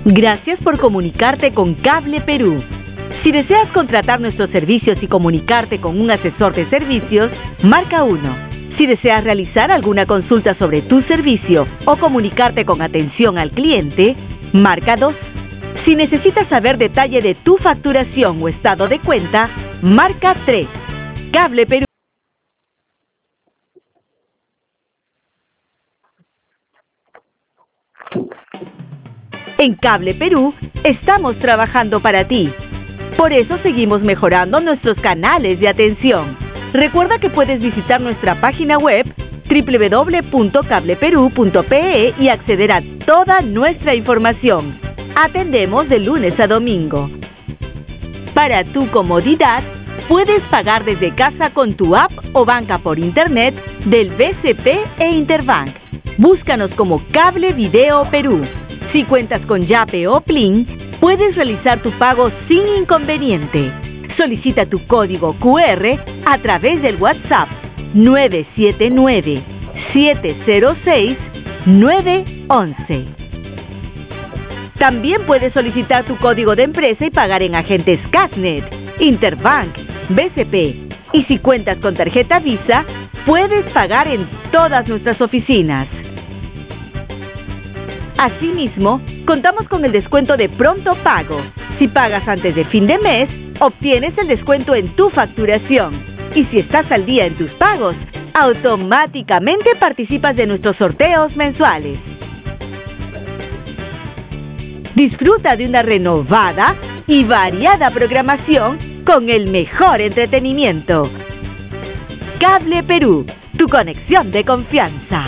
Gracias por comunicarte con Cable Perú. Si deseas contratar nuestros servicios y comunicarte con un asesor de servicios, marca 1. Si deseas realizar alguna consulta sobre tu servicio o comunicarte con atención al cliente, marca 2. Si necesitas saber detalle de tu facturación o estado de cuenta, marca 3. Cable Perú. En Cable Perú estamos trabajando para ti. Por eso seguimos mejorando nuestros canales de atención. Recuerda que puedes visitar nuestra página web www.cableperú.pe y acceder a toda nuestra información. Atendemos de lunes a domingo. Para tu comodidad, puedes pagar desde casa con tu app o banca por internet del BCP e Interbank. Búscanos como Cable Video Perú. Si cuentas con Yape o Plin, puedes realizar tu pago sin inconveniente. Solicita tu código QR a través del WhatsApp 979-706-911. También puedes solicitar tu código de empresa y pagar en agentes Casnet, Interbank, BCP. Y si cuentas con tarjeta Visa, puedes pagar en todas nuestras oficinas. Asimismo, contamos con el descuento de pronto pago. Si pagas antes de fin de mes, obtienes el descuento en tu facturación. Y si estás al día en tus pagos, automáticamente participas de nuestros sorteos mensuales. Disfruta de una renovada y variada programación con el mejor entretenimiento. Cable Perú, tu conexión de confianza.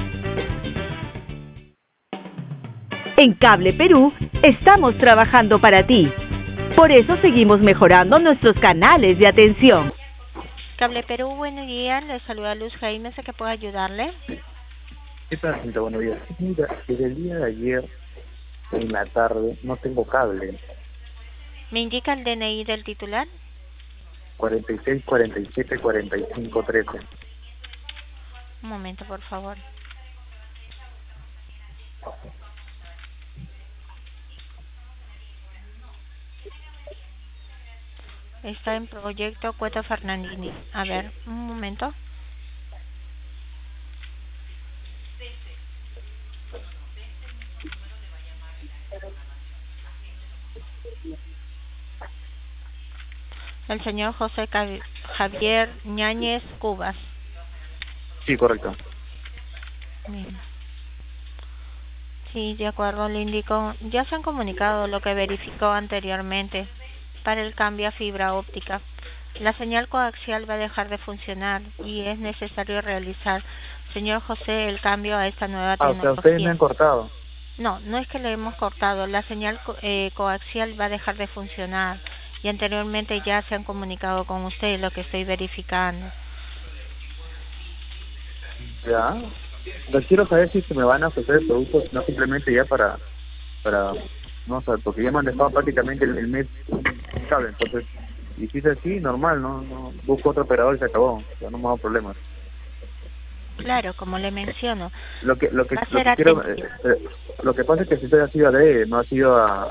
En Cable Perú estamos trabajando para ti. Por eso seguimos mejorando nuestros canales de atención. Cable Perú, buenos días. Le saluda Luz Jaime, ¿sé que puedo ayudarle? ¿Qué tal, señorita? Buenos días. Mira, desde el día de ayer, en la tarde, no tengo cable. ¿Me indica el DNI del titular? 46 47 45 13. Un momento, por favor. Está en proyecto Cueto Fernandini. A ver, un momento. El señor José Javier Ñáñez Cubas. Sí, correcto. Bien. Sí, de acuerdo, le indico. Ya se han comunicado lo que verificó anteriormente para el cambio a fibra óptica. La señal coaxial va a dejar de funcionar y es necesario realizar, señor José, el cambio a esta nueva tecnología. O sea, ustedes me han cortado. No, no es que le hemos cortado. La señal coaxial va a dejar de funcionar y anteriormente ya se han comunicado con usted, lo que estoy verificando. Ya. Yo quiero saber si se me van a ofrecer productos, no simplemente ya para no, o sea, porque ya me han dejado prácticamente el mes cable, entonces, y si es así, normal, no busco otro operador y se acabó, o sea, no me hago problemas. Claro, como le menciono. Lo que quiero, lo que pasa es que si usted ha sido adrede, no ha sido a,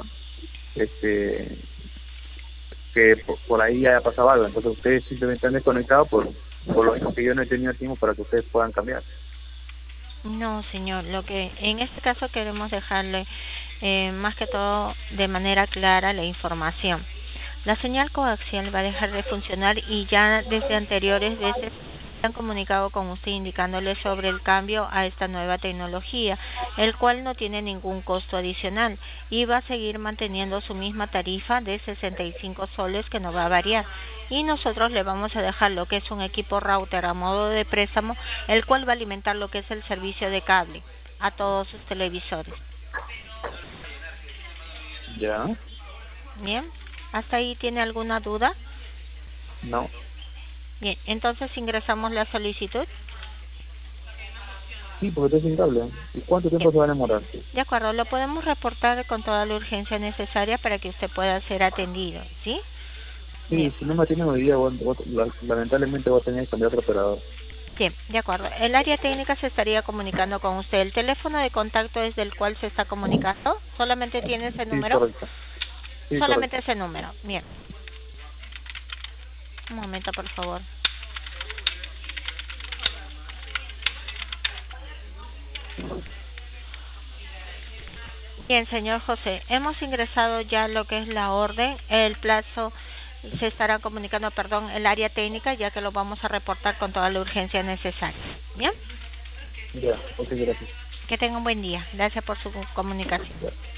que por ahí haya pasado algo, entonces ustedes simplemente han desconectado por lo mismo que yo no he tenido tiempo para que ustedes puedan cambiar. No, señor, lo que en este caso queremos dejarle más que todo de manera clara la información. La señal coaxial va a dejar de funcionar y ya desde anteriores veces se han comunicado con usted indicándole sobre el cambio a esta nueva tecnología, el cual no tiene ningún costo adicional y va a seguir manteniendo su misma tarifa de 65 soles que no va a variar. Y nosotros le vamos a dejar lo que es un equipo router a modo de préstamo, el cual va a alimentar lo que es el servicio de cable a todos sus televisores. Ya. Bien, ¿hasta ahí tiene alguna duda? No. Bien, entonces ingresamos la solicitud. Sí, porque estoy sin cable. ¿Y cuánto tiempo se va a demorar? De acuerdo, lo podemos reportar con toda la urgencia necesaria para que usted pueda ser atendido, ¿sí? Sí, bien. Si no me atienden hoy día, lamentablemente voy a tener que cambiar otro operador. Bien, de acuerdo. El área técnica se estaría comunicando con usted. ¿El teléfono de contacto es del cual se está comunicando? ¿Solamente tiene ese Sí, número? correcto. Sí, Solamente correcto. ese número. Bien. Un momento, por favor. Bien, señor José, hemos ingresado ya lo que es la orden. El plazo se estará comunicando, perdón, el área técnica, ya que lo vamos a reportar con toda la urgencia necesaria. Bien, Ya, ok, gracias. que tenga un buen día. Gracias por su comunicación. Ya.